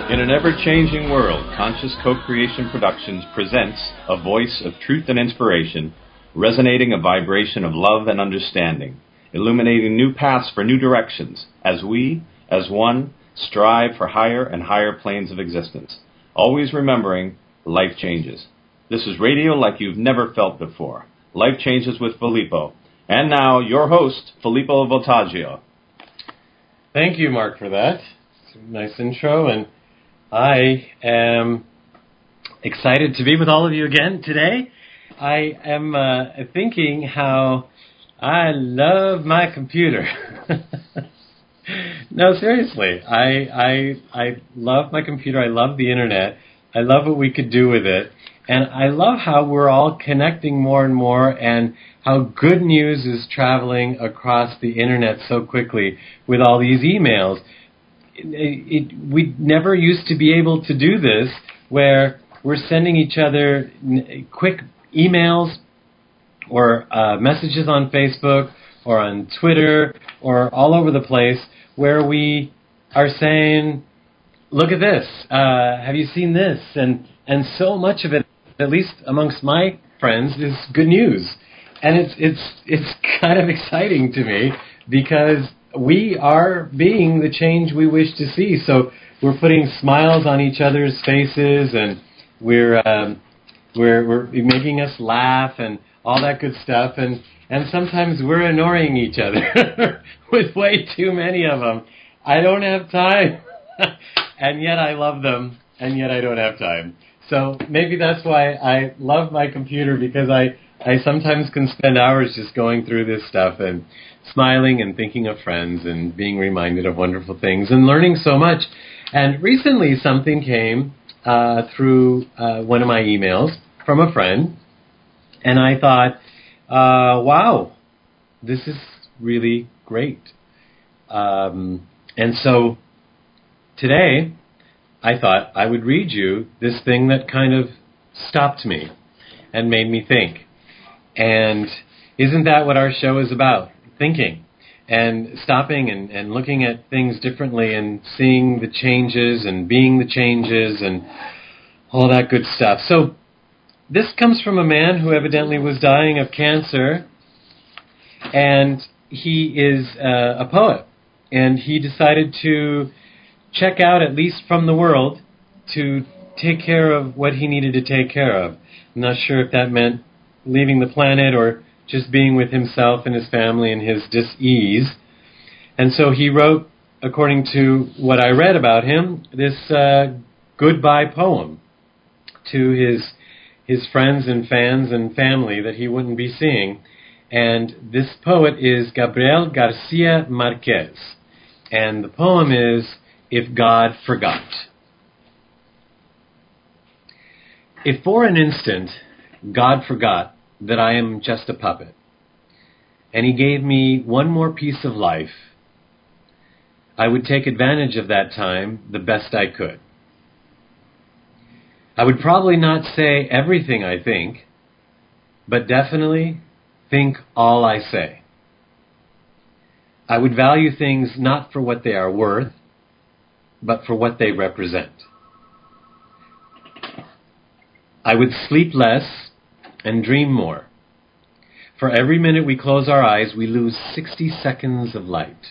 In an ever-changing world, Conscious Co-Creation Productions presents a voice of truth and inspiration, resonating a vibration of love and understanding, illuminating new paths for new directions, as we, as one, strive for higher and higher planes of existence. Always remembering, life changes. This is radio like you've never felt before. Life Changes with Filippo. And now, your host, Filippo Voltaggio. Thank you, Mark, for that. Nice intro, and I am excited to be with all of you again today. I am thinking how I love my computer. No, seriously, I love my computer. I love the internet. I love what we could do with it. And I love how we're all connecting more and more, and how good news is traveling across the internet so quickly with all these emails. We never used to be able to do this, where we're sending each other quick emails or messages on Facebook or on Twitter or all over the place, where we are saying, look at this, have you seen this? And so much of it, at least amongst my friends, is good news. And it's kind of exciting to me, because we are being the change we wish to see. So we're putting smiles on each other's faces, and we're making us laugh and all that good stuff. And sometimes we're annoying each other with way too many of them. I don't have time, and yet I love them, and yet I don't have time. So maybe that's why I love my computer, because I sometimes can spend hours just going through this stuff and smiling and thinking of friends and being reminded of wonderful things and learning so much. And recently something came through one of my emails from a friend, and I thought, wow, this is really great. And so today I thought I would read you this thing that kind of stopped me and made me think. And isn't that what our show is about? Thinking and stopping and looking at things differently and seeing the changes and being the changes and all that good stuff. So this comes from a man who evidently was dying of cancer, and he is a poet, and he decided to check out, at least from the world, to take care of what he needed to take care of. I'm not sure if that meant leaving the planet or just being with himself and his family and his dis-ease. And so he wrote, according to what I read about him, this goodbye poem to his friends and fans and family that he wouldn't be seeing. And this poet is Gabriel Garcia Marquez. And the poem is, If God Forgot. If for an instant God forgot that I am just a puppet, and he gave me one more piece of life, I would take advantage of that time the best I could. I would probably not say everything I think, but definitely think all I say. I would value things not for what they are worth, but for what they represent. I would sleep less and dream more. For every minute we close our eyes, we lose 60 seconds of light.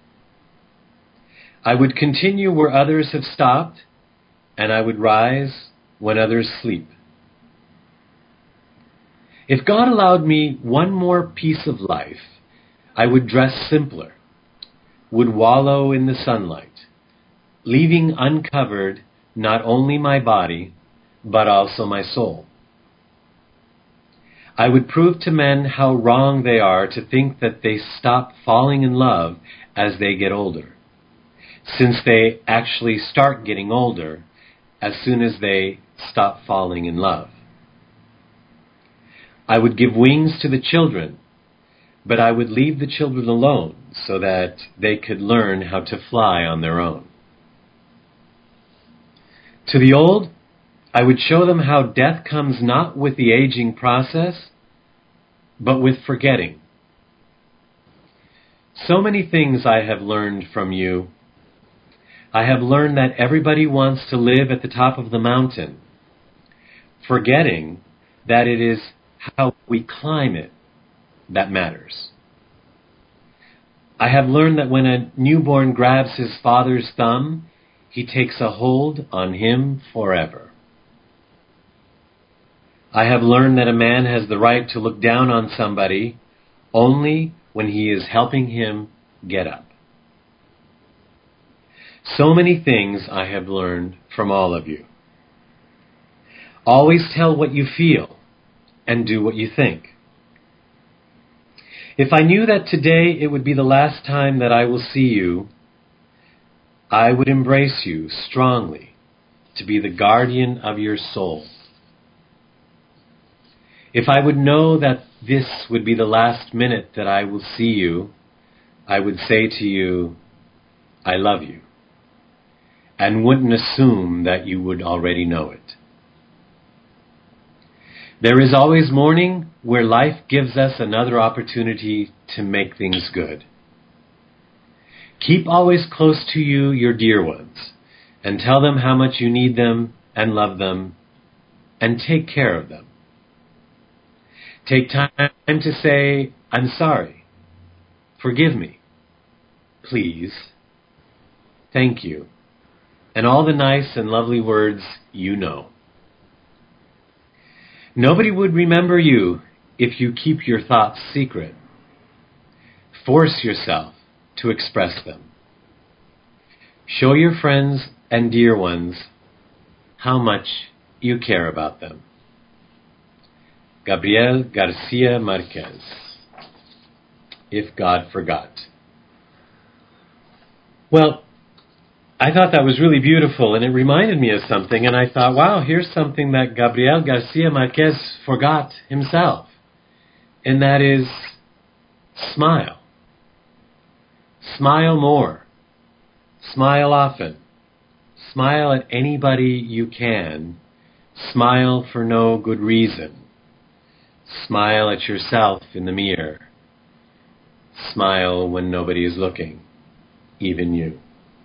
I would continue where others have stopped, and I would rise when others sleep. If God allowed me one more piece of life, I would dress simpler, would wallow in the sunlight, leaving uncovered not only my body, but also my soul. I would prove to men how wrong they are to think that they stop falling in love as they get older, since they actually start getting older as soon as they stop falling in love. I would give wings to the children, but I would leave the children alone so that they could learn how to fly on their own. To the old, I would show them how death comes not with the aging process, but with forgetting. So many things I have learned from you. I have learned that everybody wants to live at the top of the mountain, forgetting that it is how we climb it that matters. I have learned that when a newborn grabs his father's thumb, he takes a hold on him forever. I have learned that a man has the right to look down on somebody only when he is helping him get up. So many things I have learned from all of you. Always tell what you feel and do what you think. If I knew that today it would be the last time that I will see you, I would embrace you strongly to be the guardian of your soul. If I would know that this would be the last minute that I will see you, I would say to you, I love you, and wouldn't assume that you would already know it. There is always morning where life gives us another opportunity to make things good. Keep always close to you your dear ones, and tell them how much you need them and love them, and take care of them. Take time to say, I'm sorry, forgive me, please, thank you, and all the nice and lovely words you know. Nobody would remember you if you keep your thoughts secret. Force yourself to express them. Show your friends and dear ones how much you care about them. Gabriel Garcia Marquez, If God Forgot. Well, I thought that was really beautiful, and it reminded me of something, and I thought, wow, here's something that Gabriel Garcia Marquez forgot himself, and that is smile. Smile more. Smile often. Smile at anybody you can. Smile for no good reason. Smile at yourself in the mirror. Smile when nobody is looking, even you.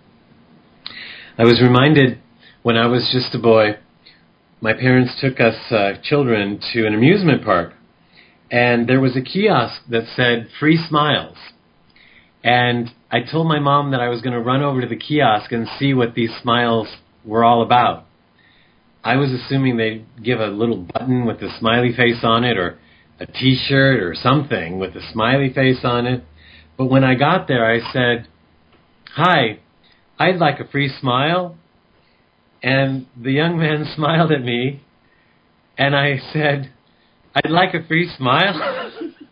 I was reminded when I was just a boy, my parents took us children to an amusement park, and there was a kiosk that said free smiles. And I told my mom that I was going to run over to the kiosk and see what these smiles were all about. I was assuming they'd give a little button with a smiley face on it, or a t-shirt or something with a smiley face on it. But when I got there, I said, "Hi, I'd like a free smile." And the young man smiled at me, and I said, "I'd like a free smile."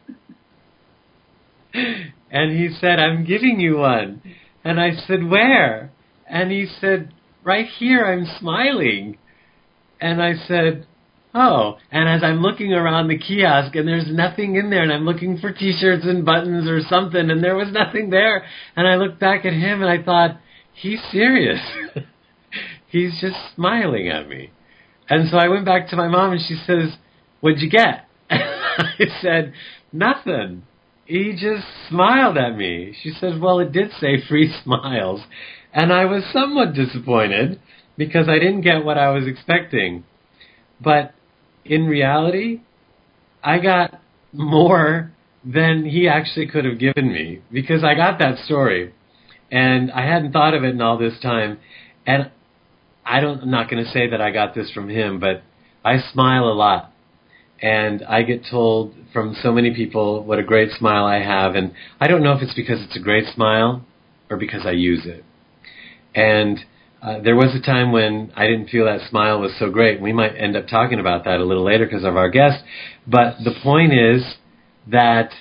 And he said, "I'm giving you one." And I said, "Where?" And he said, "Right here, I'm smiling." And I said, "Oh." And as I'm looking around the kiosk, and there's nothing in there, and I'm looking for t-shirts and buttons or something, and there was nothing there. And I looked back at him, and I thought, he's serious. He's just smiling at me. And so I went back to my mom, and she says, "What'd you get?" I said, "Nothing. He just smiled at me." She said, "Well, it did say free smiles." And I was somewhat disappointed because I didn't get what I was expecting. But in reality, I got more than he actually could have given me, because I got that story. And I hadn't thought of it in all this time. And I'm not going to say that I got this from him, but I smile a lot. And I get told from so many people what a great smile I have. And I don't know if it's because it's a great smile or because I use it. And there was a time when I didn't feel that smile was so great. We might end up talking about that a little later because of our guest. But the point is that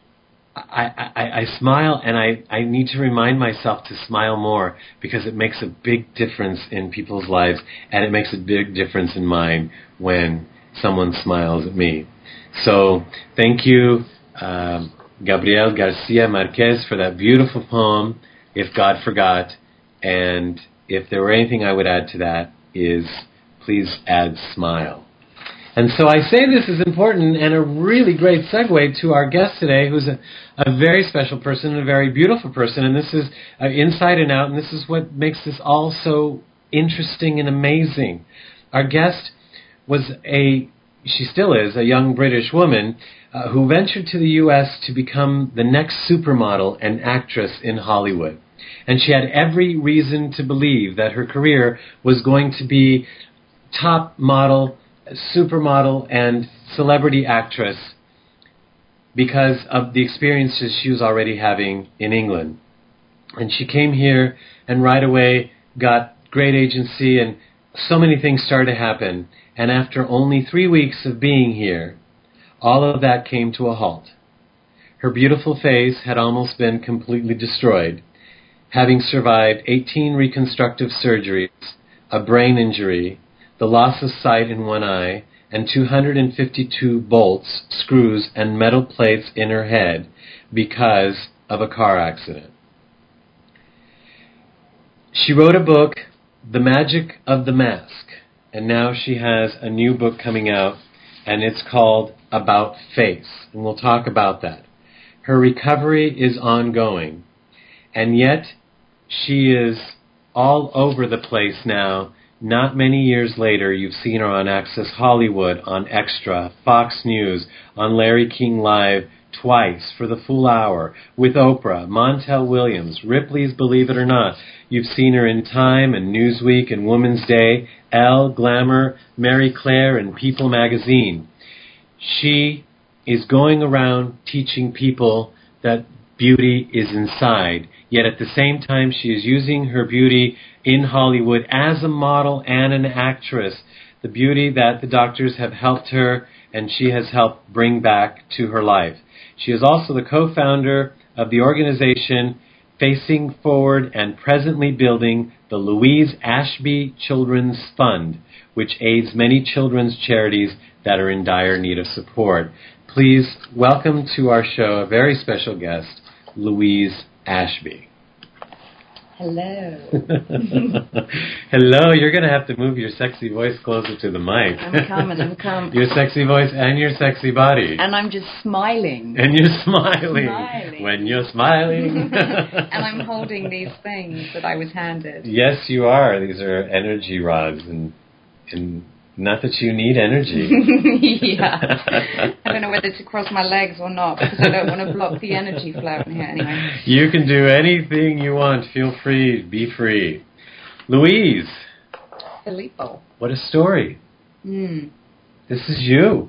I smile, and I need to remind myself to smile more, because it makes a big difference in people's lives, and it makes a big difference in mine when someone smiles at me. So thank you, Gabriel Garcia Marquez, for that beautiful poem, If God Forgot. And if there were anything I would add to that is, please add smile. And so I say this is important and a really great segue to our guest today, who's a very special person and a very beautiful person. And this is inside and out, and this is what makes this all so interesting and amazing. Our guest she still is, a young British woman who ventured to the U.S. to become the next supermodel and actress in Hollywood. And she had every reason to believe that her career was going to be top model, supermodel, and celebrity actress because of the experiences she was already having in England. And she came here and right away got great agency, and so many things started to happen. And after only 3 weeks of being here, all of that came to a halt. Her beautiful face had almost been completely destroyed, having survived 18 reconstructive surgeries, a brain injury, the loss of sight in one eye, and 252 bolts, screws, and metal plates in her head because of a car accident. She wrote a book, The Magic of the Mask, and now she has a new book coming out, and it's called About Face, and we'll talk about that. Her recovery is ongoing, and yet she is all over the place now. Not many years later, you've seen her on Access Hollywood, on Extra, Fox News, on Larry King Live twice for the full hour, with Oprah, Montel Williams, Ripley's Believe It or Not. You've seen her in Time and Newsweek and Woman's Day, Elle, Glamour, Mary Claire, and People magazine. She is going around teaching people that beauty is inside, yet at the same time she is using her beauty in Hollywood as a model and an actress, the beauty that the doctors have helped her and she has helped bring back to her life. She is also the co-founder of the organization Facing Forward and presently building the Louise Ashby Children's Fund, which aids many children's charities that are in dire need of support. Please welcome to our show a very special guest, Louise Ashby. Hello. Hello. You're going to have to move your sexy voice closer to the mic. I'm coming. Your sexy voice and your sexy body. And I'm just smiling. And you're smiling. When you're smiling. And I'm holding these things that I was handed. Yes, you are. These are energy rods, and not that you need energy. Yeah. I don't know whether to cross my legs or not, because I don't want to block the energy flow in here anyway. You can do anything you want. Feel free. Be free. Louise. Filippo. What a story. This is you.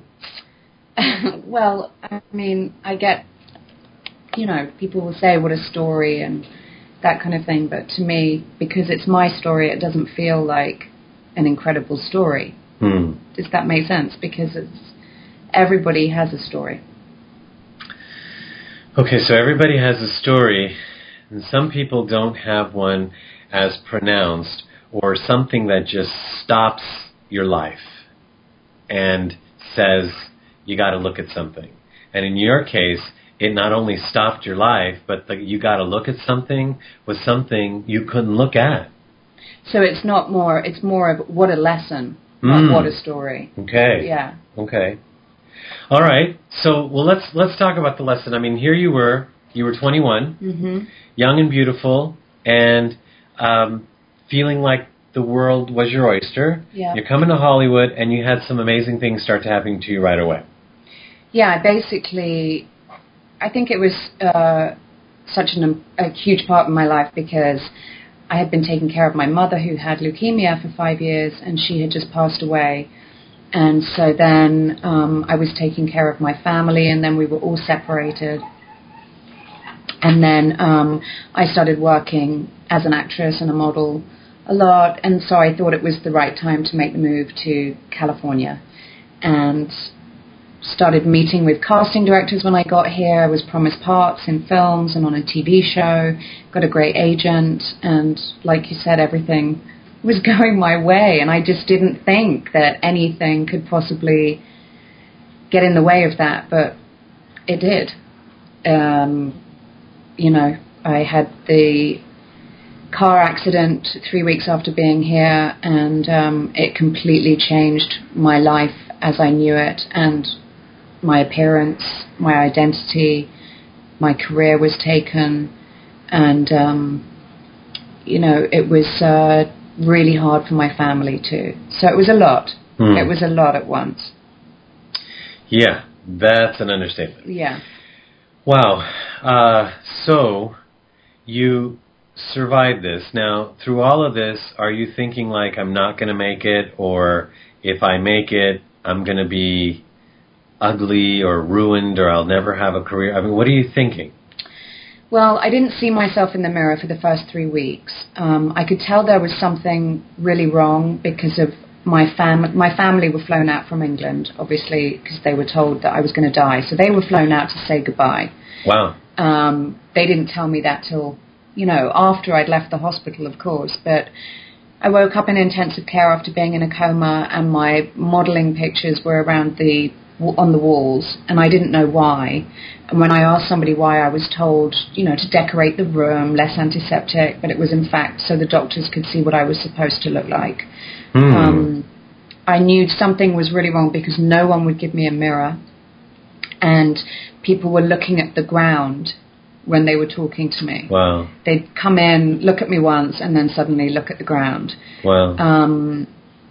Well, I mean, I get, people will say what a story and that kind of thing, but to me, because it's my story, it doesn't feel like an incredible story. Does that make sense? Because everybody has a story. Okay, so everybody has a story, and some people don't have one as pronounced, or something that just stops your life and says, you got to look at something. And in your case, it not only stopped your life, but you got to look at something was something you couldn't look at. So it's more of what a lesson, not what a story. Okay. Yeah. Okay. All right. So, well, let's talk about the lesson. I mean, here you were 21, young and beautiful, and feeling like the world was your oyster. Yeah. You're coming to Hollywood, and you had some amazing things start happening to you right away. Yeah, basically, I think it was such a huge part of my life because I had been taking care of my mother who had leukemia for 5 years, and she had just passed away. And so then I was taking care of my family, and then we were all separated. And then I started working as an actress and a model a lot, and so I thought it was the right time to make the move to California. And started meeting with casting directors when I got here. I was promised parts in films and on a TV show, got a great agent, and like you said, everything was going my way, and I just didn't think that anything could possibly get in the way of that, but it did. I had the car accident 3 weeks after being here, and it completely changed my life as I knew it, and my appearance, my identity, my career was taken, and it was really hard for my family too. So it was a lot. It was a lot at once. Yeah, that's an understatement. Yeah. Wow. So you survived this. Now, through all of this, are you thinking like, I'm not going to make it, or if I make it, I'm going to be ugly or ruined, or I'll never have a career? I mean, what are you thinking? Well, I didn't see myself in the mirror for the first 3 weeks. I could tell there was something really wrong because of my family were flown out from England, obviously, because they were told that I was going to die. So they were flown out to say goodbye. Wow. They didn't tell me that till, after I'd left the hospital, of course. But I woke up in intensive care after being in a coma, and my modelling pictures were on the walls, and I didn't know why. And when I asked somebody why, I was told, to decorate the room, less antiseptic, but it was in fact so the doctors could see what I was supposed to look like. I knew something was really wrong because no one would give me a mirror, and people were looking at the ground when they were talking to me. Wow. They'd come in, look at me once, and then suddenly look at the ground. Wow.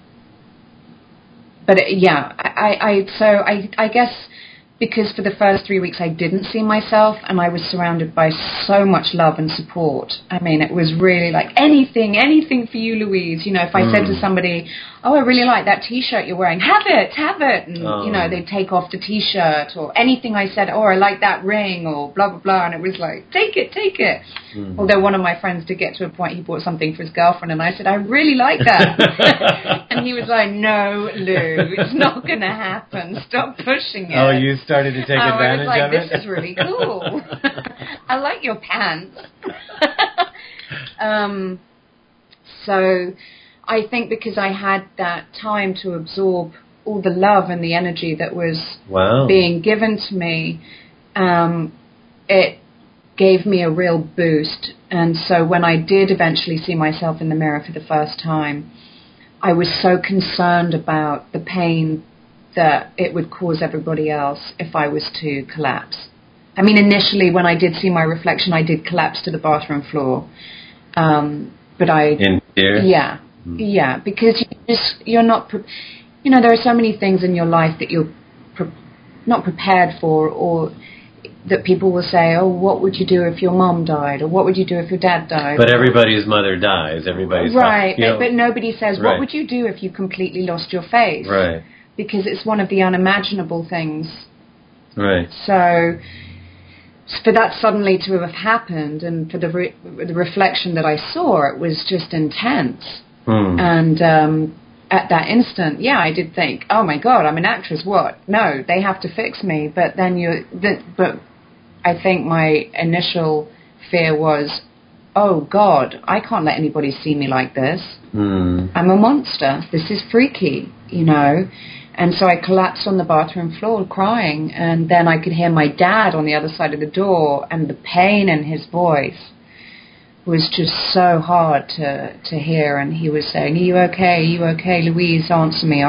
But yeah, I guess because for the first 3 weeks I didn't see myself, and I was surrounded by so much love and support. I mean, it was really like anything for you, Louise. If I said to somebody, oh, I really like that T-shirt you're wearing, have it. And, they'd take off the T-shirt, or anything I said, oh, I like that ring, or blah, blah, blah. And it was like, take it. Mm-hmm. Although one of my friends did get to a point, he bought something for his girlfriend, and I said, I really like that. And he was like, no, Lou, it's not going to happen. Stop pushing it. Oh, you started to take advantage of it? I was like, this is really cool. I like your pants. So I think because I had that time to absorb all the love and the energy that was being given to me, it gave me a real boost. And so when I did eventually see myself in the mirror for the first time, I was so concerned about the pain that it would cause everybody else if I was to collapse. I mean, initially when I did see my reflection, I did collapse to the bathroom floor. But in fear? Yeah. Yeah, because you're not, there are so many things in your life that you're not prepared for, or that people will say, oh, what would you do if your mom died? Or what would you do if your dad died? But everybody's mother dies. Everybody's right, but nobody says, what would you do if you completely lost your faith? Right. Because it's one of the unimaginable things. Right. So for that suddenly to have happened, and for the reflection that I saw, it was just intense. And at that instant, I did think, oh my God, I'm an actress. What? No, they have to fix me. But then but I think my initial fear was, oh God, I can't let anybody see me like this. I'm a monster. This is freaky, And so I collapsed on the bathroom floor crying, and then I could hear my dad on the other side of the door, and the pain in his voice was just so hard to hear. And he was saying, are you okay, Louise, answer me.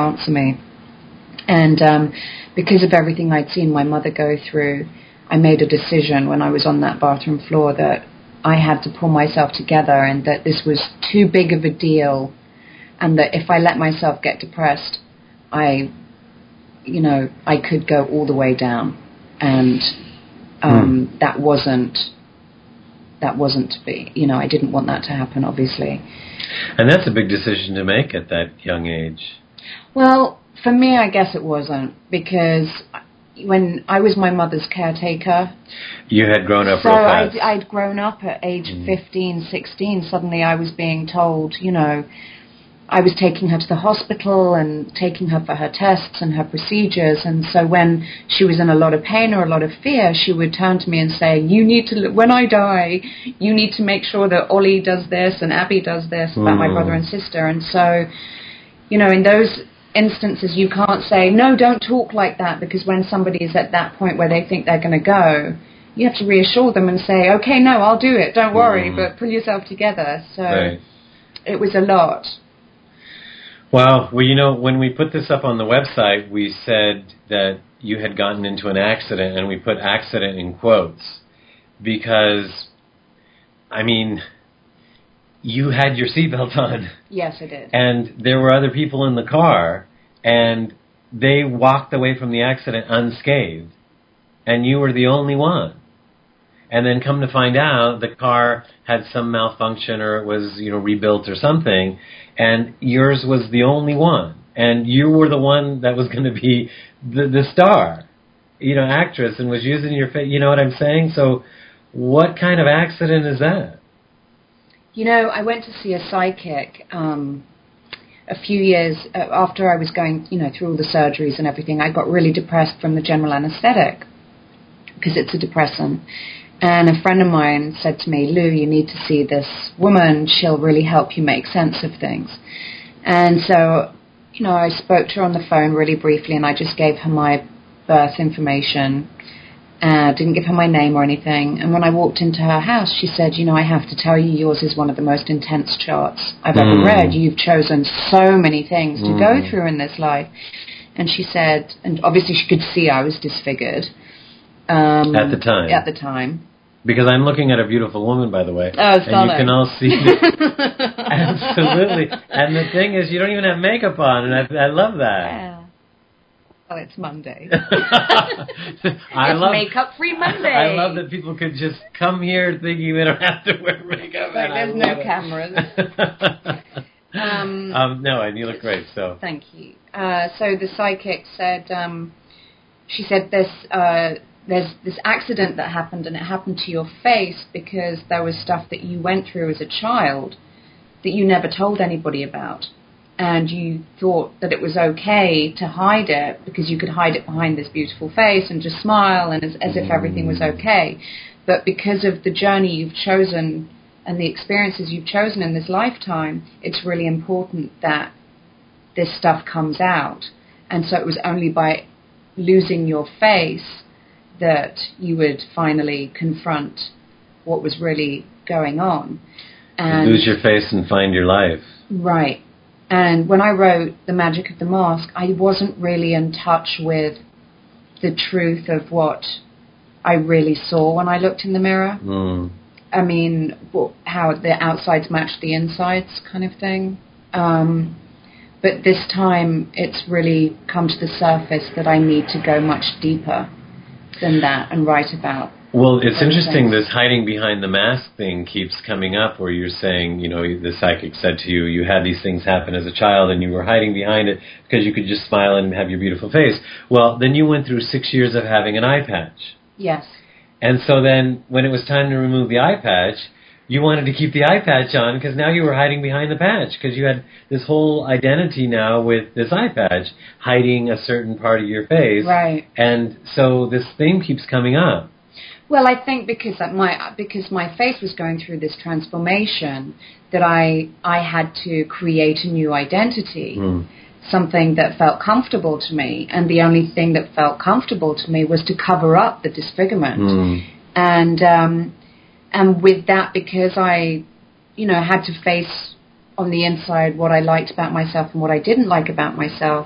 And because of everything I'd seen my mother go through, I made a decision when I was on that bathroom floor that I had to pull myself together, and that this was too big of a deal, and that if I let myself get depressed, I could go all the way down, and that wasn't to be. I didn't want that to happen, obviously. And that's a big decision to make at that young age. Well, for me, I guess it wasn't, because when I was my mother's caretaker. You had grown up real fast. So I'd grown up at age 15, 16. Suddenly I was being told, I was taking her to the hospital and taking her for her tests and her procedures. And so when she was in a lot of pain or a lot of fear, she would turn to me and say, when I die, you need to make sure that Ollie does this and Abby does this about my brother and sister. And so, in those instances, you can't say, no, don't talk like that, because when somebody is at that point where they think they're going to go, you have to reassure them and say, okay, no, I'll do it, don't worry, but pull yourself together. So It was a lot. Wow. Well, when we put this up on the website, we said that you had gotten into an accident, and we put accident in quotes because, you had your seatbelt on. Yes, I did. And there were other people in the car, and they walked away from the accident unscathed, and you were the only one. And then come to find out, the car had some malfunction, or it was, rebuilt or something, and yours was the only one. And you were the one that was going to be the star, actress, and was using your face. You know what I'm saying? So what kind of accident is that? I went to see a psychic a few years after I was going, through all the surgeries and everything. I got really depressed from the general anesthetic because it's a depressant. And a friend of mine said to me, Lou, you need to see this woman. She'll really help you make sense of things. And so, I spoke to her on the phone really briefly, and I just gave her my birth information. Didn't give her my name or anything. And when I walked into her house, she said, I have to tell you, yours is one of the most intense charts I've ever read. You've chosen so many things to go through in this life. And she said, and obviously she could see I was disfigured. At the time. At the time. Because I'm looking at a beautiful woman, by the way. Oh, stunning. And you can all see it. Absolutely. And the thing is, you don't even have makeup on, and I love that. Yeah. Well, it's Monday. It's makeup-free Monday. I love that people could just come here thinking they don't have to wear makeup. Like there's no cameras. No, and you look great. So thank you. So the psychic said, she said there's this accident that happened, and it happened to your face because there was stuff that you went through as a child that you never told anybody about. And you thought that it was okay to hide it because you could hide it behind this beautiful face and just smile and as if everything was okay. But because of the journey you've chosen and the experiences you've chosen in this lifetime, it's really important that this stuff comes out. And so it was only by losing your face that you would finally confront what was really going on. And lose your face and find your life. Right. And when I wrote The Magic of the Mask, I wasn't really in touch with the truth of what I really saw when I looked in the mirror. I mean, how the outsides match the insides kind of thing. But this time, it's really come to the surface that I need to go much deeper than that and write about. Well, it's interesting, this hiding behind the mask thing keeps coming up, where you're saying, the psychic said to you, you had these things happen as a child and you were hiding behind it because you could just smile and have your beautiful face. Well, then you went through 6 years of having an eye patch. Yes. And so then when it was time to remove the eye patch, you wanted to keep the eye patch on because now you were hiding behind the patch because you had this whole identity now with this eye patch hiding a certain part of your face. Right. And so this thing keeps coming up. Well, I think because my face was going through this transformation, that I had to create a new identity, something that felt comfortable to me, and the only thing that felt comfortable to me was to cover up the disfigurement, and with that, because I, had to face on the inside what I liked about myself and what I didn't like about myself,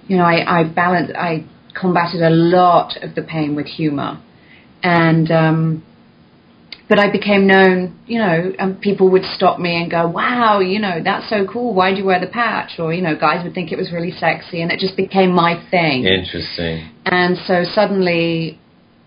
I combated a lot of the pain with humor. And, but I became known, and people would stop me and go, wow, that's so cool. Why'd you wear the patch? Or, guys would think it was really sexy, and it just became my thing. Interesting. And so suddenly,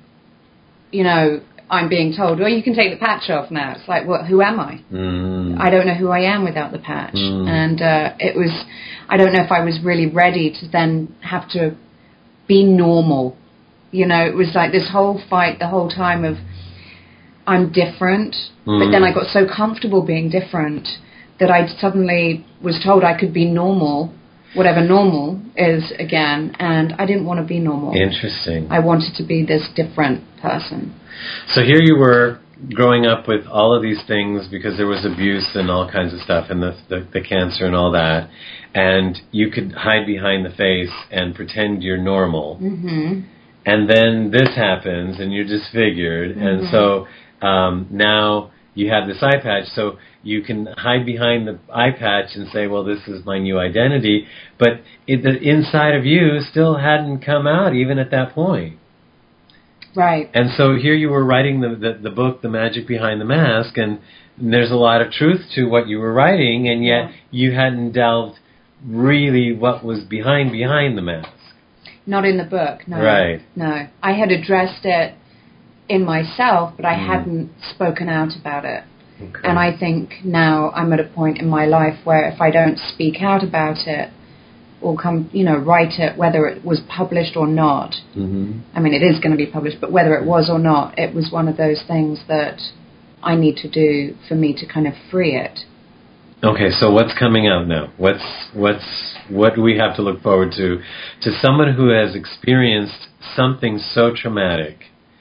I'm being told, well, you can take the patch off now. It's like, well, who am I? I don't know who I am without the patch. And I don't know if I was really ready to then have to be normal. It was like this whole fight the whole time of I'm different, but then I got so comfortable being different that I suddenly was told I could be normal, whatever normal is again, and I didn't want to be normal. Interesting. I wanted to be this different person. So here you were growing up with all of these things because there was abuse and all kinds of stuff and the cancer and all that, and you could hide behind the face and pretend you're normal. And then this happens, and you're disfigured, and so now you have this eye patch, so you can hide behind the eye patch and say, well, this is my new identity, but the inside of you still hadn't come out even at that point. Right. And so here you were writing the book, The Magic Behind the Mask, and there's a lot of truth to what you were writing, and yet you hadn't delved really what was behind the mask. Not in the book, no. Right. No. I had addressed it in myself, but I hadn't spoken out about it. Okay. And I think now I'm at a point in my life where if I don't speak out about it, or write it, whether it was published or not. Mm-hmm. I mean, it is going to be published, but whether it was or not, it was one of those things that I need to do for me to kind of free it. Okay, so what's coming out now? What do we have to look forward to someone who has experienced something so traumatic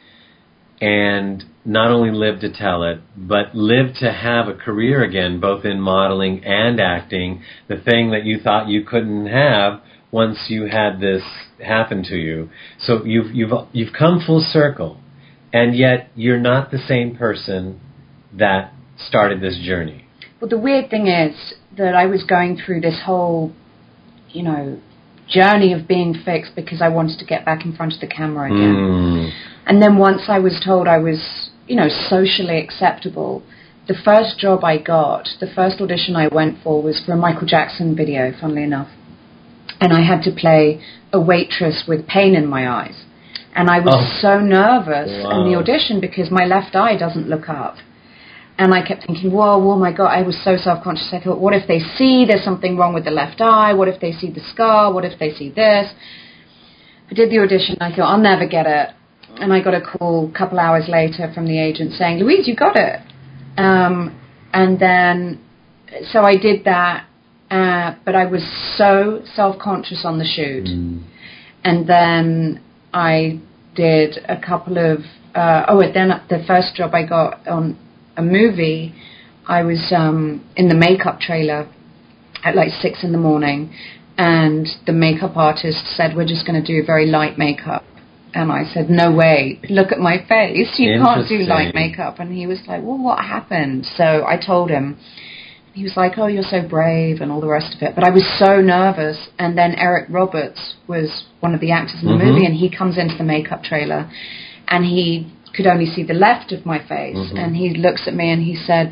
and not only lived to tell it, but lived to have a career again, both in modeling and acting, the thing that you thought you couldn't have once you had this happen to you. So you've come full circle, and yet you're not the same person that started this journey. Well, the weird thing is that I was going through this whole, journey of being fixed because I wanted to get back in front of the camera again. And then once I was told I was, socially acceptable, the first job I got, the first audition I went for was for a Michael Jackson video, funnily enough. And I had to play a waitress with pain in my eyes. And I was so nervous in the audition because my left eye doesn't look up. And I kept thinking, whoa, my God, I was so self-conscious. I thought, what if they see there's something wrong with the left eye? What if they see the scar? What if they see this? I did the audition. I thought, I'll never get it. And I got a call a couple hours later from the agent saying, Louise, you got it. And then, so I did that. But I was so self-conscious on the shoot. And then I did a couple of, and then the first job I got on a movie, I was in the makeup trailer at like 6 a.m, and the makeup artist said, we're just going to do very light makeup. And I said, no way, look at my face, you can't do light makeup. And he was like, well, what happened? So I told him. He was like, oh, you're so brave and all the rest of it. But I was so nervous. And then Eric Roberts was one of the actors in the movie, and he comes into the makeup trailer, and he could only see the left of my face. And he looks at me and he said,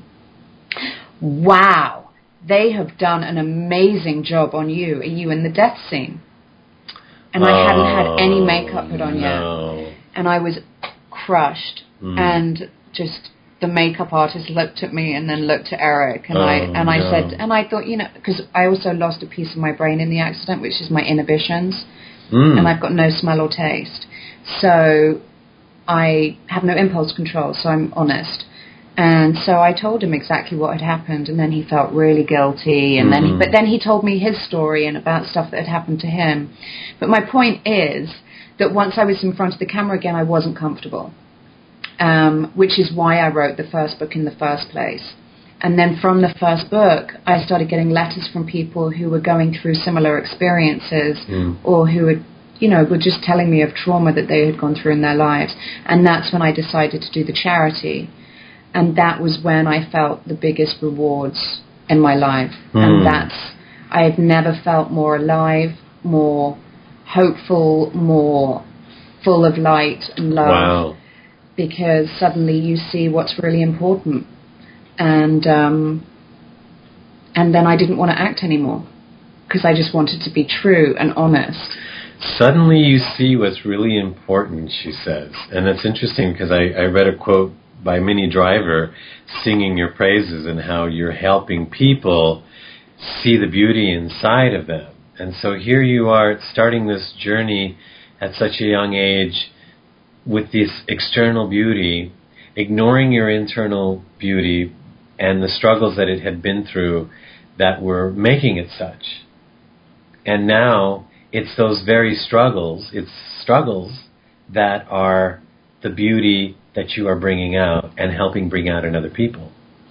wow, they have done an amazing job on you. Are you in the death scene? And I hadn't had any makeup put on yet. And I was crushed. And just the makeup artist looked at me and then looked at Eric. And I said, and I thought, because I also lost a piece of my brain in the accident, which is my inhibitions. And I've got no smell or taste. So I have no impulse control, so I'm honest. And so I told him exactly what had happened, and then he felt really guilty. And but then he told me his story and about stuff that had happened to him. But my point is that once I was in front of the camera again, I wasn't comfortable, which is why I wrote the first book in the first place. And then from the first book, I started getting letters from people who were going through similar experiences, or who had were just telling me of trauma that they had gone through in their lives. And that's when I decided to do the charity. And that was when I felt the biggest rewards in my life. And I had never felt more alive, more hopeful, more full of light and love. Wow. Because suddenly you see what's really important. And then I didn't want to act anymore, because I just wanted to be true and honest. Suddenly you see what's really important, she says. And it's interesting because I read a quote by Minnie Driver singing your praises and how you're helping people see the beauty inside of them. And so here you are starting this journey at such a young age with this external beauty, ignoring your internal beauty and the struggles that it had been through that were making it such. And now it's those very struggles that are the beauty that you are bringing out and helping bring out in other people.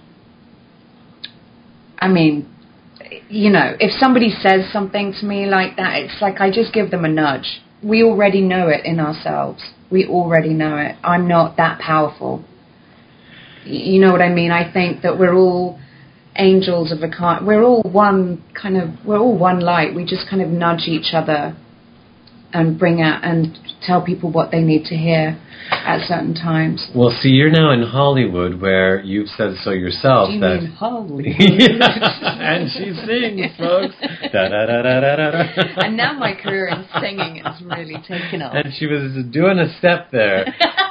I mean, if somebody says something to me like that, it's like I just give them a nudge. We already know it in ourselves. We already know it. I'm not that powerful. You know what I mean? I think that we're all angels of a kind. We're all one light. We just kind of nudge each other and bring out and tell people what they need to hear at certain times. Well, see, you're now in Hollywood, where you've said so yourself. Do you that mean Hollywood? And she sings, folks. Da, da, da, da, da, da. And now my career in singing has really taken off. And she was doing a step there.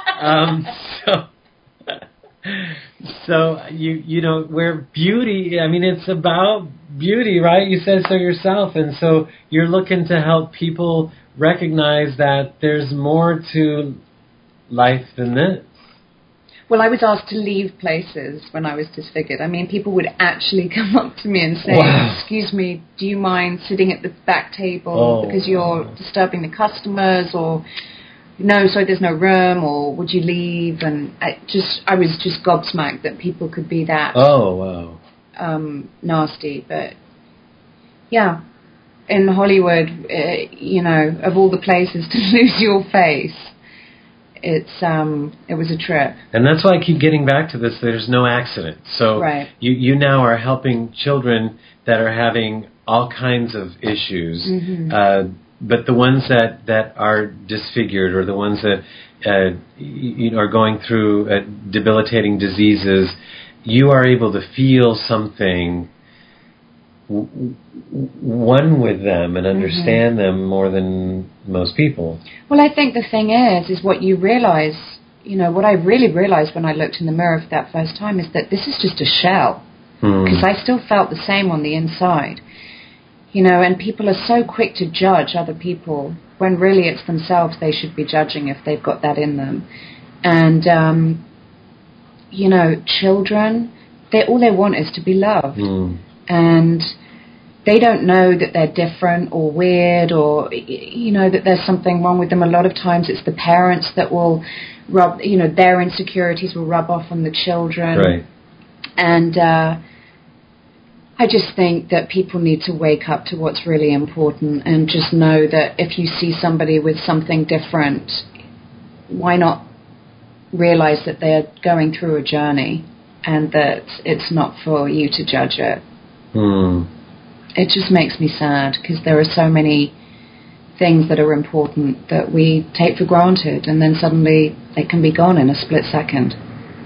So you know, where beauty, I mean, it's about beauty, right? You said so yourself. And so you're looking to help people recognize that there's more to life than this. Well, I was asked to leave places when I was disfigured. I mean, people would actually come up to me and say, wow. Excuse me, do you mind sitting at the back table because you're disturbing the customers, or no, so there's no room, or would you leave? And I was just gobsmacked that people could be that nasty. But yeah, in Hollywood, you know, of all the places to lose your face, it was a trip. And that's why I keep getting back to this. There's no accident. So right. you now are helping children that are having all kinds of issues. Mm-hmm. But the ones that are disfigured, or the ones that you know, are going through debilitating diseases, you are able to feel something, one with them, and understand them more than most people. Well, I think the thing is what you realize, you know, what I really realized when I looked in the mirror for that first time is that this is just a shell, because I still felt the same on the inside. You know, and people are so quick to judge other people when really it's themselves they should be judging if they've got that in them. And, you know, children, all they want is to be loved. And they don't know that they're different or weird, or, you know, that there's something wrong with them. A lot of times it's the parents that will rub, you know, their insecurities will rub off on the children. Right. And I just think that people need to wake up to what's really important, and just know that if you see somebody with something different, why not realize that they're going through a journey and that it's not for you to judge it. It just makes me sad, because there are so many things that are important that we take for granted, and then suddenly they can be gone in a split second.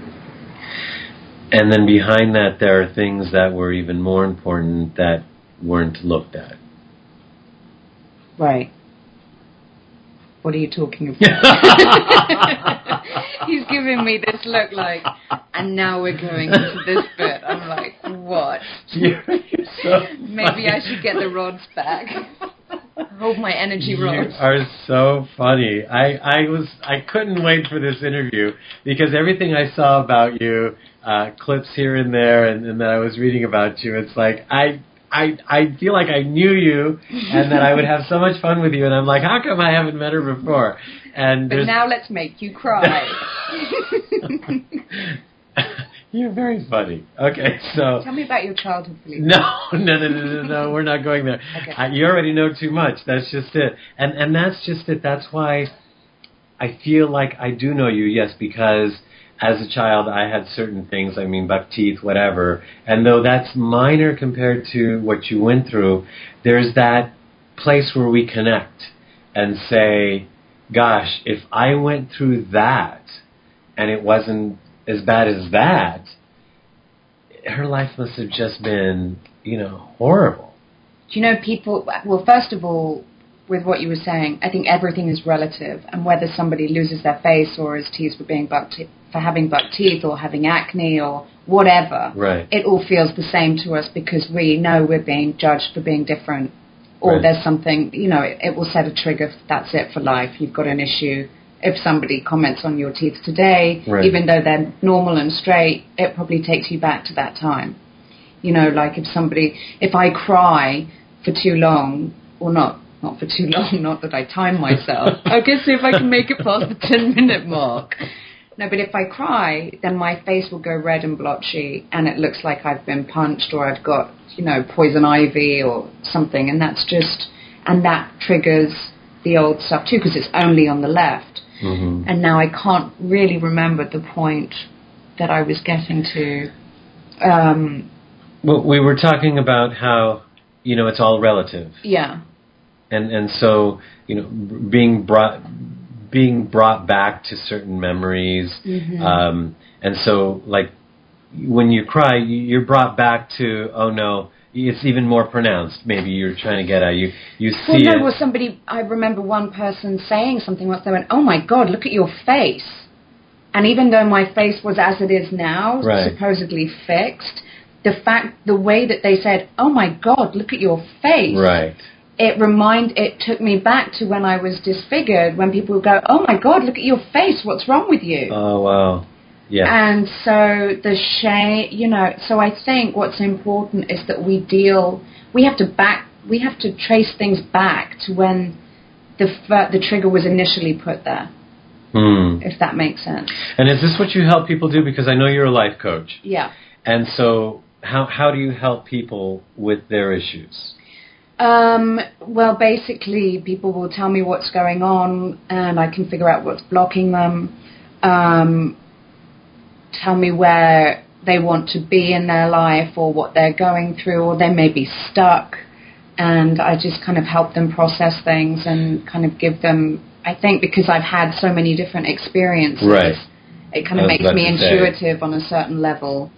And then behind that, there are things that were even more important that weren't looked at. Right. What are you talking about? He's giving me this look like, and now we're going into this bit. I'm like, what? You're so Maybe I should get the rods back. Hold my energy rods. You are so funny. I couldn't wait for this interview, because everything I saw about you, clips here and there, and that I was reading about you, it's like I feel like I knew you, and that I would have so much fun with you, and I'm like, how come I haven't met her before? But now let's make you cry. You're very funny. Okay, so... Tell me about your childhood, Felipe. No, we're not going there. Okay. You already know too much. That's just it. And that's just it. That's why I feel like I do know you, yes, because as a child I had certain things, I mean, buck teeth, whatever. And though that's minor compared to what you went through, there's that place where we connect and say, gosh, if I went through that and it wasn't as bad as that, her life must have just been, you know, horrible. Do you know, people, well, first of all, with what you were saying, I think everything is relative, and whether somebody loses their face or is teased for having buck teeth or having acne or whatever, right. It all feels the same to us, because we know we're being judged for being different, or right. There's something, you know, it will set a trigger. That's it for life. You've got an issue. If somebody comments on your teeth today, right. Even though they're normal and straight, it probably takes you back to that time. You know, like if I cry for too long, or not for too long, not that I time myself. I guess if I can make it past the 10-minute mark. No, but if I cry, then my face will go red and blotchy, and it looks like I've been punched, or I've got, you know, poison ivy or something, and that triggers the old stuff too, because it's only on the left. Mm-hmm. And now I can't really remember the point that I was getting to. Well, we were talking about how, it's all relative. Yeah. And so, being brought back to certain memories. Mm-hmm. And so, like, when you cry, you're brought back to, oh no, it's even more pronounced. Maybe you're trying to get at you see it. Well, somebody, I remember one person saying something once. They went, "Oh my God, look at your face." And even though my face was as it is now, right. supposedly fixed, the way that they said, "Oh my God, look at your face," right. It took me back to when I was disfigured. When people would go, "Oh my God, look at your face. What's wrong with you?" Oh wow. Yeah. And so the shame, so I think what's important is that we have to trace things back to when the trigger was initially put there, if that makes sense. And is this what you help people do? Because I know you're a life coach. Yeah. And so how do you help people with their issues? Well, basically, people will tell me what's going on, and I can figure out what's blocking them. Tell me where they want to be in their life or what they're going through, or they may be stuck, and I just kind of help them process things and kind of give them, I think because I've had so many different experiences, right. It kind of makes me intuitive on a certain level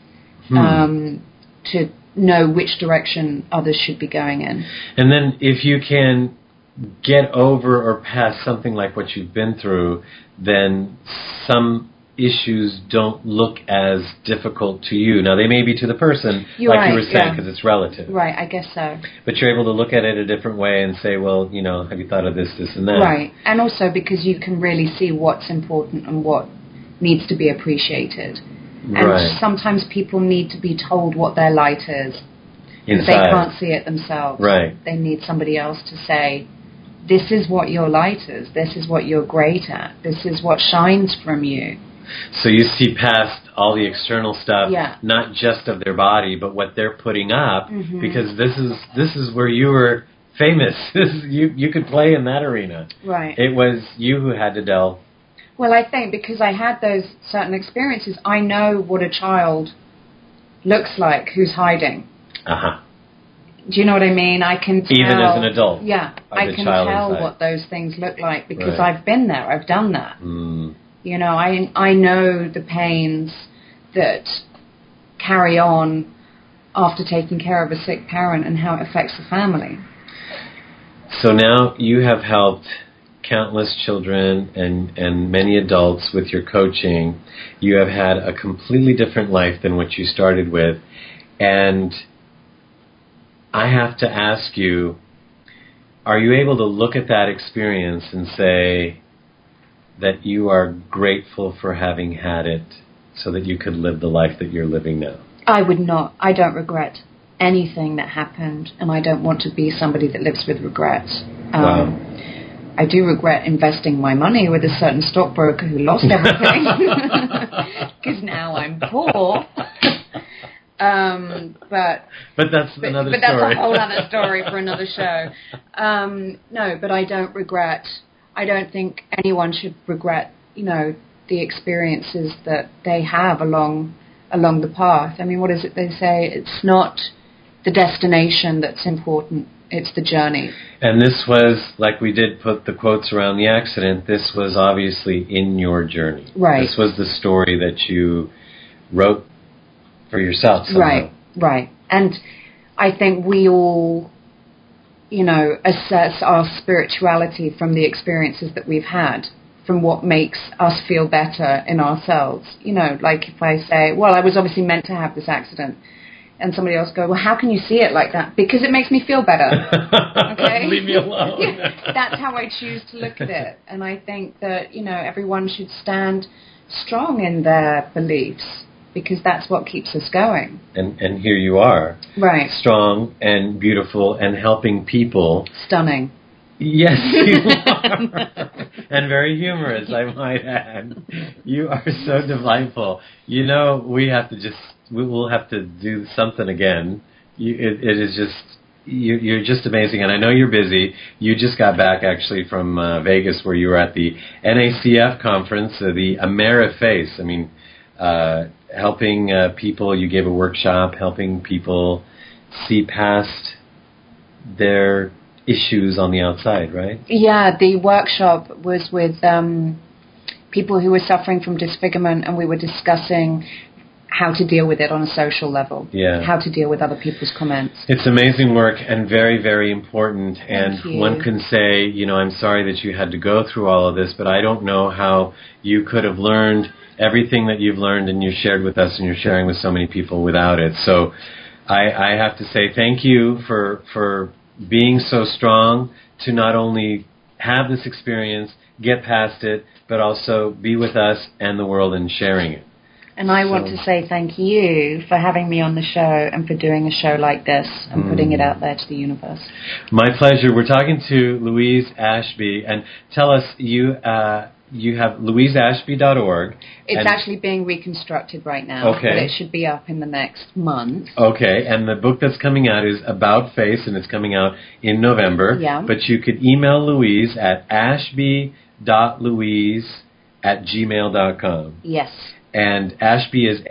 to know which direction others should be going in. And then if you can get over or past something like what you've been through, then some issues don't look as difficult to you. Now, they may be to the person, you were saying, because it's relative. Right, I guess so. But you're able to look at it a different way and say, well, have you thought of this, and that? Right, and also because you can really see what's important and what needs to be appreciated. And sometimes people need to be told what their light is. Inside. They can't see it themselves. Right. They need somebody else to say, this is what your light is, this is what you're great at, this is what shines from you. So you see past all the external stuff, not just of their body, but what they're putting up, because this is where you were famous. You could play in that arena. Right. It was you who had to delve. Well, I think because I had those certain experiences, I know what a child looks like who's hiding. Uh-huh. Do you know what I mean? I can tell. Even as an adult. Yeah, I can tell what those things look like because I've been there. I've done that. I know the pains that carry on after taking care of a sick parent and how it affects the family. So now you have helped countless children and many adults with your coaching. You have had a completely different life than what you started with. And I have to ask you, are you able to look at that experience and say that you are grateful for having had it so that you could live the life that you're living now? I would not. I don't regret anything that happened, and I don't want to be somebody that lives with regrets. Wow. I do regret investing my money with a certain stockbroker who lost everything, because now I'm poor. But that's another story. But that's a whole other story for another show. No, but I don't regret. I don't think anyone should regret, the experiences that they have along the path. I mean, what is it they say? It's not the destination that's important. It's the journey. And this was, like we did put the quotes around the accident, this was obviously in your journey. Right. This was the story that you wrote for yourself somehow. Right. And I think we all, assess our spirituality from the experiences that we've had, from what makes us feel better in ourselves. Like if I say, well, I was obviously meant to have this accident, and somebody else go, well, how can you see it like that? Because it makes me feel better. Okay? Leave me alone. Yeah, that's how I choose to look at it. And I think that, everyone should stand strong in their beliefs, because that's what keeps us going. And here you are. Right. Strong and beautiful and helping people. Stunning. Yes, you are. And very humorous, I might add. You are so delightful. We'll have to do something again. It is just, you're just amazing. And I know you're busy. You just got back actually from Vegas, where you were at the NACF conference, the AmeriFace. I mean, helping people. You gave a workshop helping people see past their issues on the outside, right? Yeah, the workshop was with people who were suffering from disfigurement, and we were discussing how to deal with it on a social level, how to deal with other people's comments. It's amazing work and very, very important. Thank you. One can say, I'm sorry that you had to go through all of this, but I don't know how you could have learned everything that you've learned and you shared with us and you're sharing with so many people without it. So I have to say thank you for being so strong to not only have this experience, get past it, but also be with us and the world and sharing it. And I want to say thank you for having me on the show and for doing a show like this and putting it out there to the universe. My pleasure. We're talking to Louise Ashby. And tell us, you have louiseashby.org. It's actually being reconstructed right now. Okay. But it should be up in the next month. Okay. And the book that's coming out is About Face, and it's coming out in November. Yeah. But you could email Louise at ashby.louise@gmail.com. Yes. And Ashby is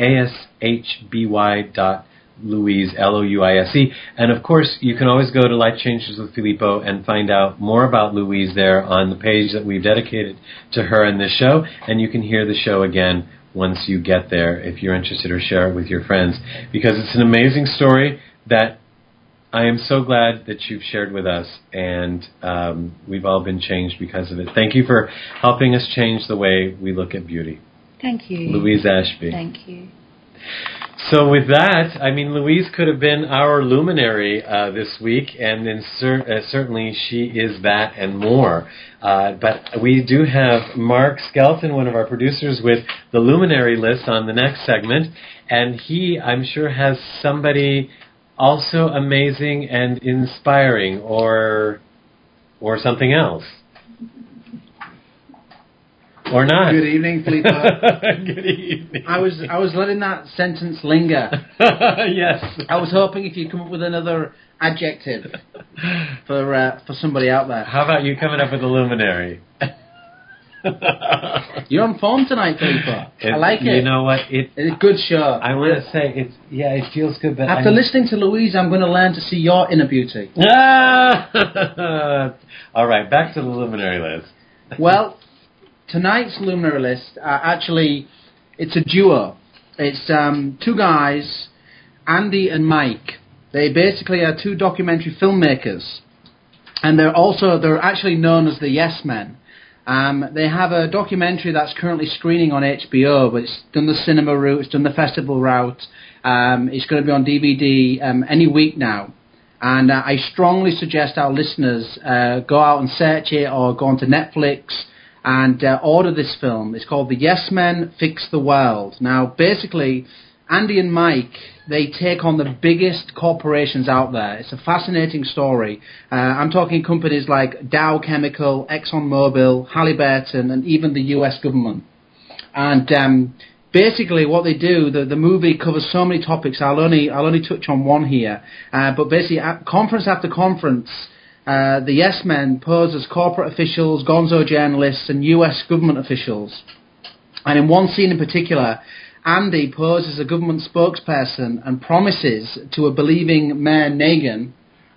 ashby.louise, Louise. And of course, you can always go to Life Changes with Filippo and find out more about Louise there on the page that we've dedicated to her in this show. And you can hear the show again once you get there if you're interested, or share it with your friends. Because it's an amazing story that I am so glad that you've shared with us, and we've all been changed because of it. Thank you for helping us change the way we look at beauty. Thank you. Louise Ashby. Thank you. So with that, Louise could have been our luminary this week, and then certainly she is that and more. But we do have Mark Skelton, one of our producers, with the luminary list on the next segment, and he, I'm sure, has somebody also amazing and inspiring, or something else. Or not. Good evening, Filippo. Good evening. I was letting that sentence linger. Yes. I was hoping if you'd come up with another adjective for somebody out there. How about you coming up with a luminary? You're on form tonight, Filippo. I like it. You know what? It's a good show. I want to say it feels good. But after listening to Louise, I'm going to learn to see your inner beauty. All right, back to the luminary list. Well, tonight's luminary list, actually, it's a duo. It's two guys, Andy and Mike. They basically are two documentary filmmakers, and they're actually known as the Yes Men. They have a documentary that's currently screening on HBO, but it's done the cinema route, it's done the festival route. It's going to be on DVD any week now. And I strongly suggest our listeners go out and search it, or go onto Netflix and order this film. It's called The Yes Men Fix the World. Now, basically, Andy and Mike, they take on the biggest corporations out there. It's a fascinating story. I'm talking companies like Dow Chemical, ExxonMobil, Halliburton, and even the US government. And basically what they do, the movie covers so many topics. I'll only touch on one here. But basically, at conference after conference, the Yes Men pose as corporate officials, gonzo journalists, and US government officials. And in one scene in particular, Andy poses as a government spokesperson and promises to a believing Mayor Nagin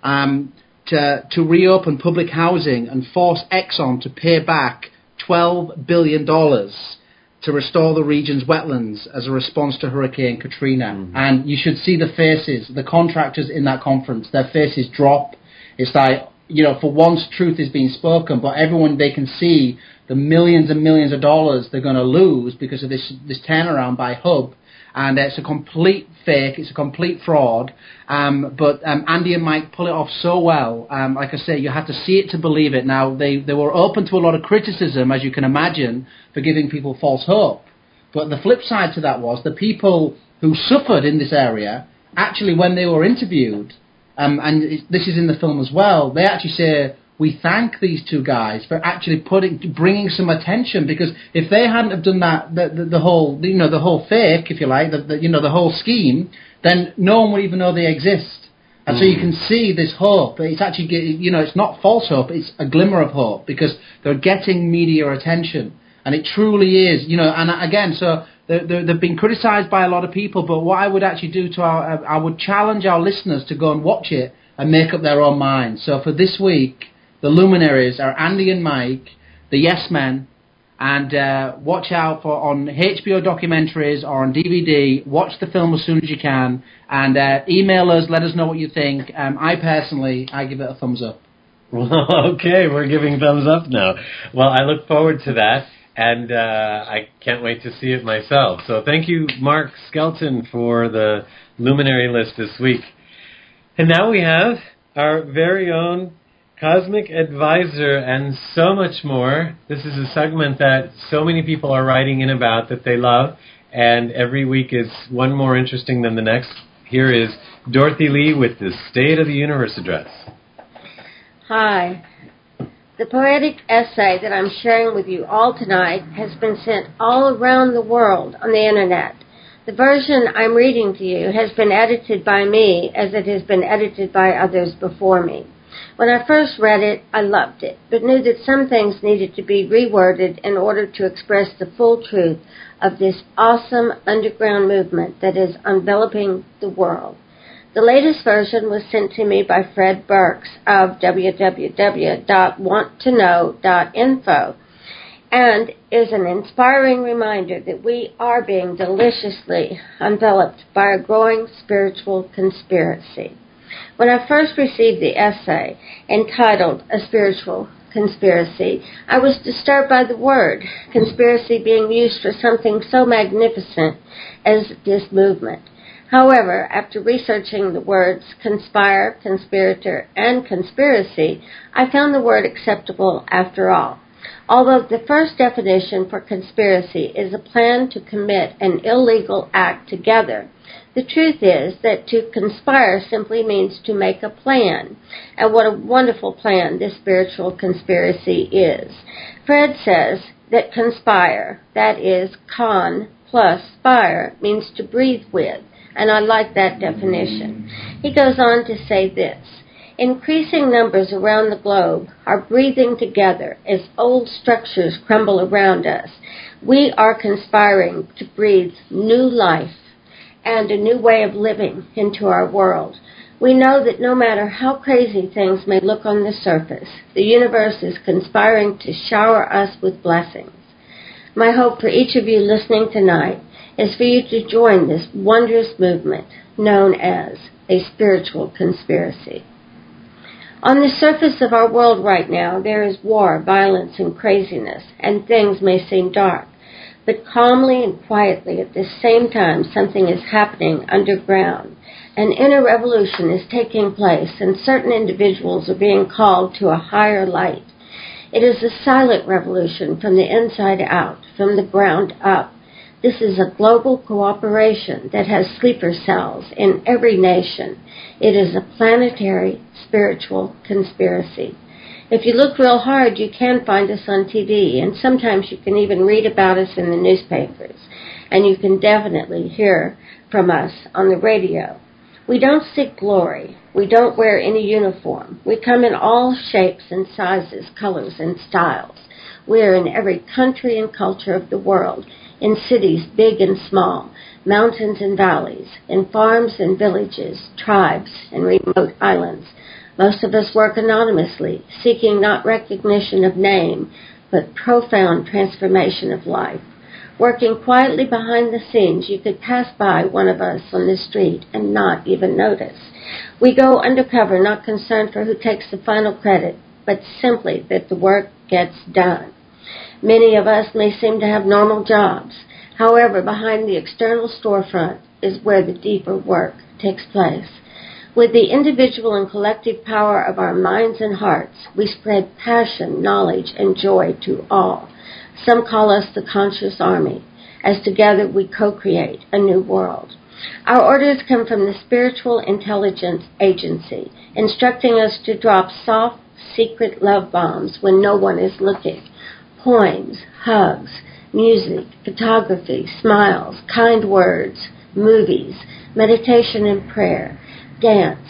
to reopen public housing and force Exxon to pay back $12 billion to restore the region's wetlands as a response to Hurricane Katrina. Mm-hmm. And you should see the faces, the contractors in that conference, their faces drop. It's like, for once truth is being spoken, but everyone, they can see the millions and millions of dollars they're going to lose because of this turnaround by Hub. And it's a complete fake, it's a complete fraud. But Andy and Mike pull it off so well. Like I say, you have to see it to believe it. Now, they were open to a lot of criticism, as you can imagine, for giving people false hope. But the flip side to that was the people who suffered in this area, actually when they were interviewed, and this is in the film as well, they actually say, we thank these two guys for actually bringing some attention, because if they hadn't have done that, the whole fake, if you like, the whole scheme, then no one would even know they exist. And so you can see this hope. It's actually, it's not false hope, it's a glimmer of hope, because they're getting media attention. And it truly is, and again, so they've been criticised by a lot of people, but what I would actually do to I would challenge our listeners to go and watch it and make up their own minds. So for this week, the luminaries are Andy and Mike, the Yes Men, and watch out for on HBO documentaries or on DVD. Watch the film as soon as you can, and email us, let us know what you think. I give it a thumbs up. Okay, we're giving thumbs up now. Well, I look forward to that, and I can't wait to see it myself. So thank you, Mark Skelton, for the luminary list this week. And now we have our very own Cosmic Advisor and so much more. This is a segment that so many people are writing in about that they love, and every week is one more interesting than the next. Here is Dorothy Lee with the State of the Universe address. Hi. The poetic essay that I'm sharing with you all tonight has been sent all around the world on the internet. The version I'm reading to you has been edited by me as it has been edited by others before me. When I first read it, I loved it, but knew that some things needed to be reworded in order to express the full truth of this awesome underground movement that is enveloping the world. The latest version was sent to me by Fred Burks of www.wanttoknow.info and is an inspiring reminder that we are being deliciously enveloped by a growing spiritual conspiracy. When I first received the essay entitled A Spiritual Conspiracy, I was disturbed by the word conspiracy being used for something so magnificent as this movement. However, after researching the words conspire, conspirator, and conspiracy, I found the word acceptable after all. Although the first definition for conspiracy is a plan to commit an illegal act together, the truth is that to conspire simply means to make a plan. And what a wonderful plan this spiritual conspiracy is. Fred says that conspire, that is, con plus spire, means to breathe with. And I like that definition. He goes on to say this: increasing numbers around the globe are breathing together as old structures crumble around us. We are conspiring to breathe new life and a new way of living into our world. We know that no matter how crazy things may look on the surface, the universe is conspiring to shower us with blessings. My hope for each of you listening tonight is for you to join this wondrous movement known as a spiritual conspiracy. On the surface of our world right now, there is war, violence, and craziness, and things may seem dark. But calmly and quietly at the same time, something is happening underground. An inner revolution is taking place, and certain individuals are being called to a higher light. It is a silent revolution from the inside out, from the ground up. This is a global cooperation that has sleeper cells in every nation. It is a planetary spiritual conspiracy. If you look real hard, you can find us on TV, and sometimes you can even read about us in the newspapers. And you can definitely hear from us on the radio. We don't seek glory. We don't wear any uniform. We come in all shapes and sizes, colors and styles. We are in every country and culture of the world, in cities big and small, mountains and valleys, in farms and villages, tribes and remote islands. Most of us work anonymously, seeking not recognition of name, but profound transformation of life. Working quietly behind the scenes, you could pass by one of us on the street and not even notice. We go undercover, not concerned for who takes the final credit, but simply that the work gets done. Many of us may seem to have normal jobs. However, behind the external storefront is where the deeper work takes place. With the individual and collective power of our minds and hearts, we spread passion, knowledge, and joy to all. Some call us the Conscious Army, as together we co-create a new world. Our orders come from the Spiritual Intelligence Agency, instructing us to drop soft, secret love bombs when no one is looking. Poems, hugs, music, photography, smiles, kind words, movies, meditation and prayer, dance,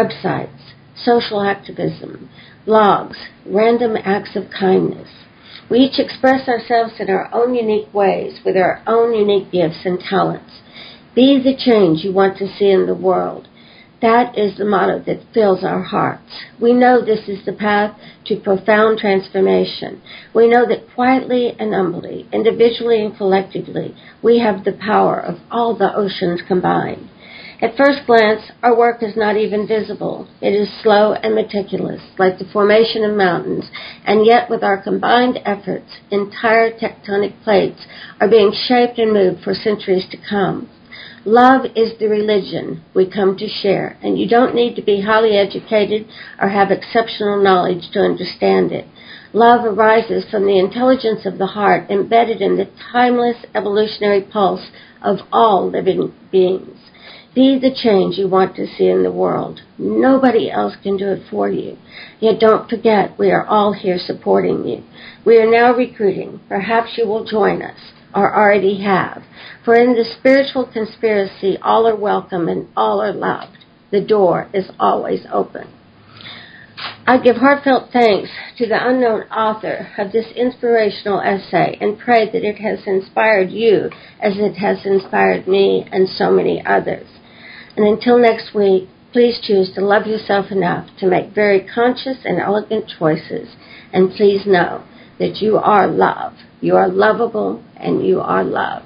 websites, social activism, blogs, random acts of kindness. We each express ourselves in our own unique ways with our own unique gifts and talents. Be the change you want to see in the world. That is the motto that fills our hearts. We know this is the path to profound transformation. We know that quietly and humbly, individually and collectively, we have the power of all the oceans combined. At first glance, our work is not even visible. It is slow and meticulous, like the formation of mountains, and yet with our combined efforts, entire tectonic plates are being shaped and moved for centuries to come. Love is the religion we come to share, and you don't need to be highly educated or have exceptional knowledge to understand it. Love arises from the intelligence of the heart embedded in the timeless evolutionary pulse of all living beings. Be the change you want to see in the world. Nobody else can do it for you. Yet don't forget, we are all here supporting you. We are now recruiting. Perhaps you will join us, or already have. For in the spiritual conspiracy, all are welcome and all are loved. The door is always open. I give heartfelt thanks to the unknown author of this inspirational essay and pray that it has inspired you as it has inspired me and so many others. And until next week, please choose to love yourself enough to make very conscious and elegant choices. And please know that you are love. You are lovable and you are loved.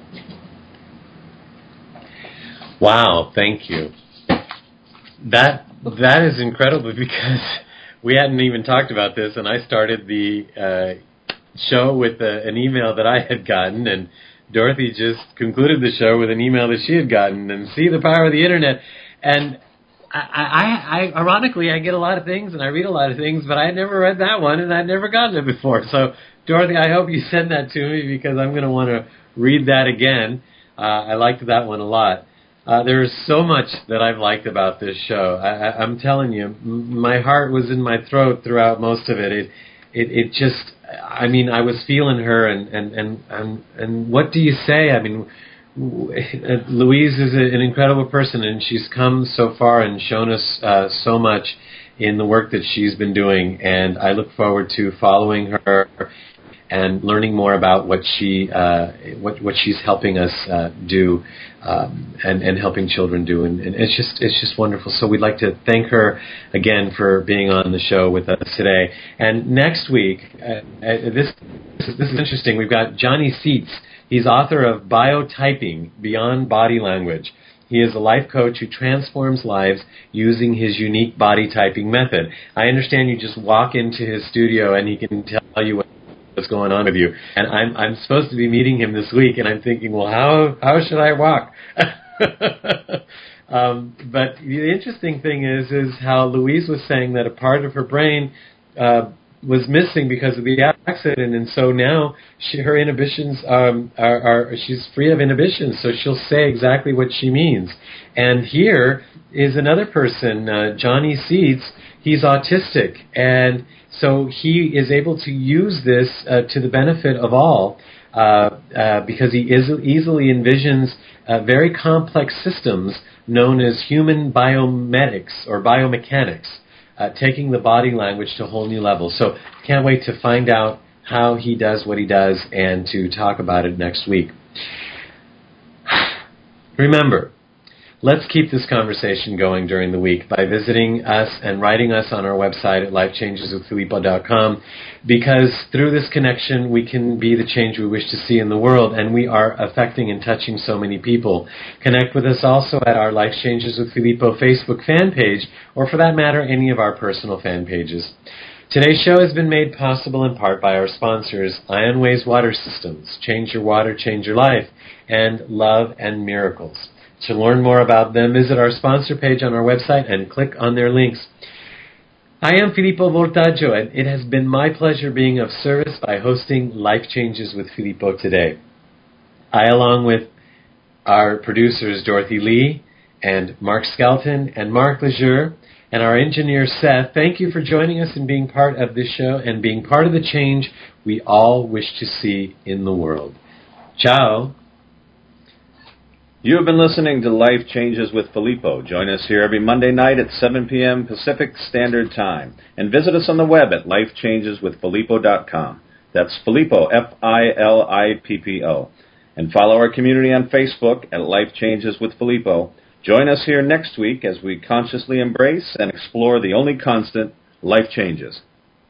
Wow, thank you. That is incredible because we hadn't even talked about this, and I started the show with an email that I had gotten, and Dorothy just concluded the show with an email that she had gotten, and see the power of the internet. And I ironically, I get a lot of things, and I read a lot of things, but I had never read that one, and I'd never gotten it before. So, Dorothy, I hope you send that to me because I'm going to want to read that again. I liked that one a lot. There's so much that I've liked about this show. I'm telling you, my heart was in my throat throughout most of it. It just, I mean, I was feeling her, and what do you say? I mean, Louise is an incredible person, and she's come so far and shown us so much in the work that she's been doing, and I look forward to following her and learning more about what she's helping us do and helping children do, and it's just wonderful. So we'd like to thank her again for being on the show with us today. And next week, this is interesting. We've got Johnny Seitz. He's author of Biotyping Beyond Body Language. He is a life coach who transforms lives using his unique body typing method. I understand you just walk into his studio and he can tell you what's going on with you. And I'm supposed to be meeting him this week, and I'm thinking, well, how should I walk? But the interesting thing is how Louise was saying that a part of her brain was missing because of the accident, and so now her inhibitions she's free of inhibitions, so she'll say exactly what she means. And here is another person, Johnny Seitz. He's autistic, and so he is able to use this to the benefit of all because he easily envisions very complex systems known as human biomedics or biomechanics, taking the body language to a whole new level. So can't wait to find out how he does what he does and to talk about it next week. Remember, let's keep this conversation going during the week by visiting us and writing us on our website at lifechangeswithfilippo.com, because through this connection we can be the change we wish to see in the world, and we are affecting and touching so many people. Connect with us also at our Life Changes with Filippo Facebook fan page, or for that matter, any of our personal fan pages. Today's show has been made possible in part by our sponsors, Ionways Water Systems, Change Your Water, Change Your Life, and Love and Miracles. To learn more about them, visit our sponsor page on our website and click on their links. I am Filippo Voltaggio, and it has been my pleasure being of service by hosting Life Changes with Filippo today. I, along with our producers Dorothy Lee and Mark Skelton and Mark Lejeune and our engineer Seth, thank you for joining us and being part of this show and being part of the change we all wish to see in the world. Ciao. You have been listening to Life Changes with Filippo. Join us here every Monday night at 7 p.m. Pacific Standard Time. And visit us on the web at lifechangeswithfilippo.com. That's Filippo, Filippo. And follow our community on Facebook at Life Changes with Filippo. Join us here next week as we consciously embrace and explore the only constant, life changes.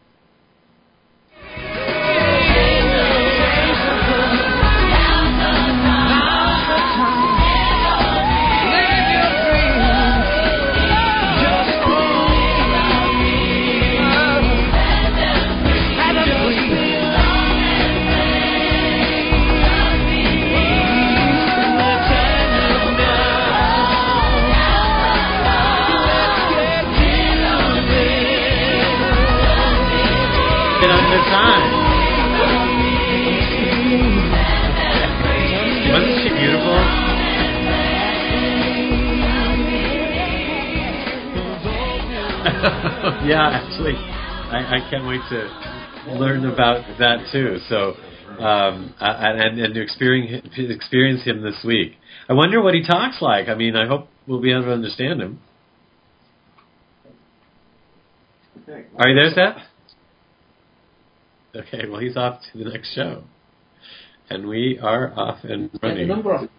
Wasn't she beautiful? Yeah, actually, I can't wait to learn about that too. So, and to experience him this week. I wonder what he talks like. I mean, I hope we'll be able to understand him. Are you there, Seth? Okay, well, he's off to the next show. And we are off and running.